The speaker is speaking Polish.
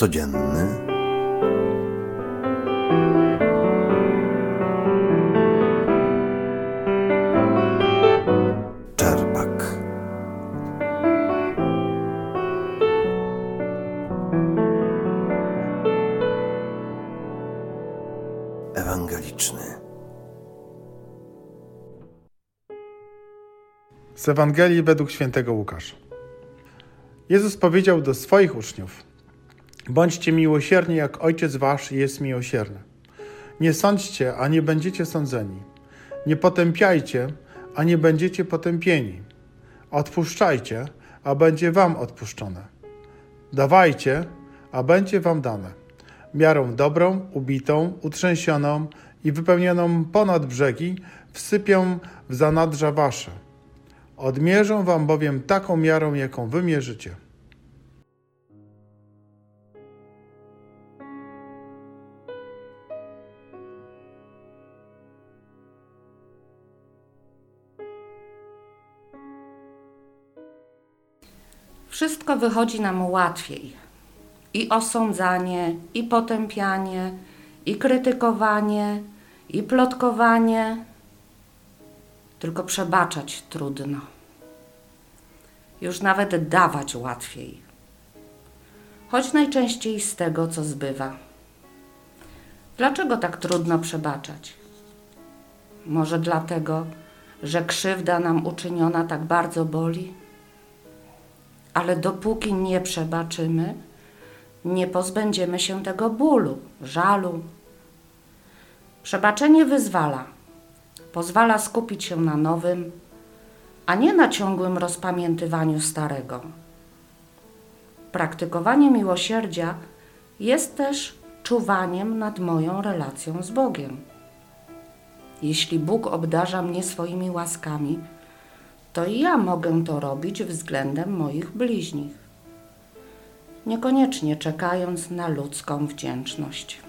codzienny. Czerpak. Ewangeliczny. Z Ewangelii według świętego Łukasza. Jezus powiedział do swoich uczniów: bądźcie miłosierni, jak Ojciec wasz jest miłosierny. Nie sądźcie, a nie będziecie sądzeni. Nie potępiajcie, a nie będziecie potępieni. Odpuszczajcie, a będzie wam odpuszczone. Dawajcie, a będzie wam dane. Miarą dobrą, ubitą, utrzęsioną i wypełnioną ponad brzegi wsypią w zanadrza wasze. Odmierzą wam bowiem taką miarą, jaką wy mierzycie. Wszystko wychodzi nam łatwiej. I osądzanie, i potępianie, i krytykowanie, i plotkowanie. Tylko przebaczać trudno. Już nawet dawać łatwiej. Choć najczęściej z tego, co zbywa. Dlaczego tak trudno przebaczać? Może dlatego, że krzywda nam uczyniona tak bardzo boli? Ale dopóki nie przebaczymy, nie pozbędziemy się tego bólu, żalu. Przebaczenie wyzwala. Pozwala skupić się na nowym, a nie na ciągłym rozpamiętywaniu starego. Praktykowanie miłosierdzia jest też czuwaniem nad moją relacją z Bogiem. Jeśli Bóg obdarza mnie swoimi łaskami, to i ja mogę to robić względem moich bliźnich, niekoniecznie czekając na ludzką wdzięczność.